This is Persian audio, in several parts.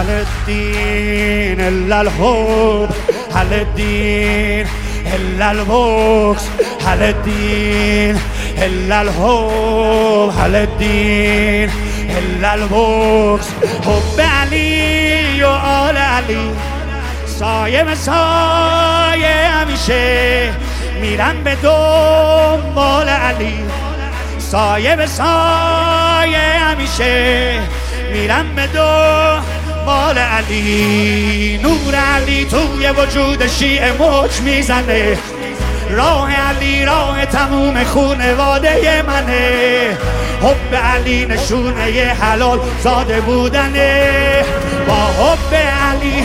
هل الدين إلا الحب، هل الدين إلا البوكس، هل الدين إلا الحب، هل الدين إلا البوکس. حب علی و آل علی، سایه به سایه همیشه میرم به دنبال علی، سایه به سایه همیشه میرم به دنبال علی. نور علی توی وجود شیعه موج میزنه، راه علی راه تموم خونواده منه. حب علی نشونه ی حلال زاده بودنه، با حب علی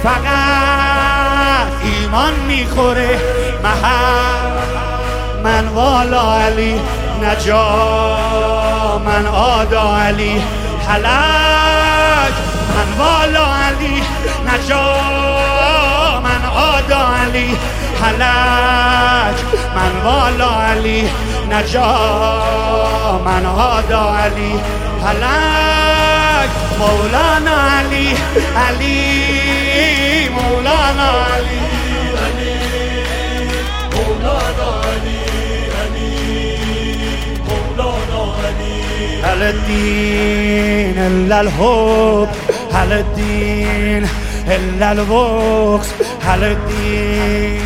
فقط ایمان میخوره من والا علی نجا، من آدا علی هلاک، من والا علی نجا، من آدا علی هلاک، من والا علی نجا، من آدا علی هلاک. مولانا علی علی، مولانا علی علی، مولانا علی علی، مولانا علی. هل الدين إلا الحب، هل الدين إلا البوكس، هل الدين،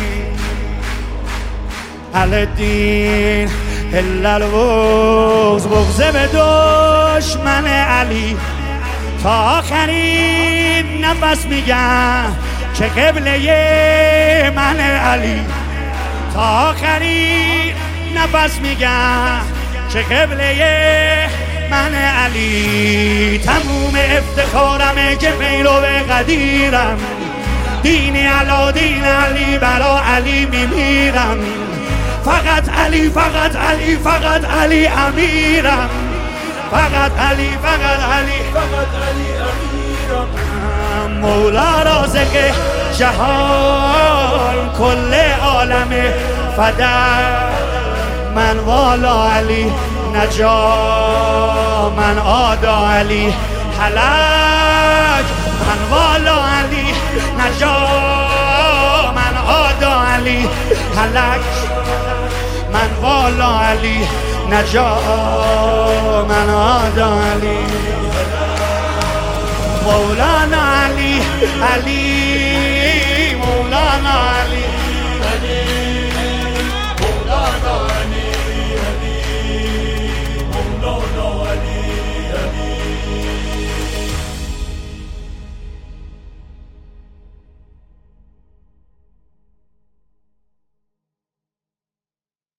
هل الدين إلا البوكس. بغض به دشمن علی تا آخرین نفس میگم که قبله من علی، تا آخرین نفس میگم که قبله من علی. تموم افتخارمه که پیرو قدیرم، دین علا دین علی برا علی میمیرم. فقط علی فقط علی فقط علی امیرم، فقط علی فقط علی فقط علی امیرم. مولا رازق جهان کل عالم فدا، من والا علی نجا، من آدا علی هلاک، من والا علی نجا، من آدا علی هلاک، من والا علی نجا، من آدا علی. مولانا علی علی، مولانا علی.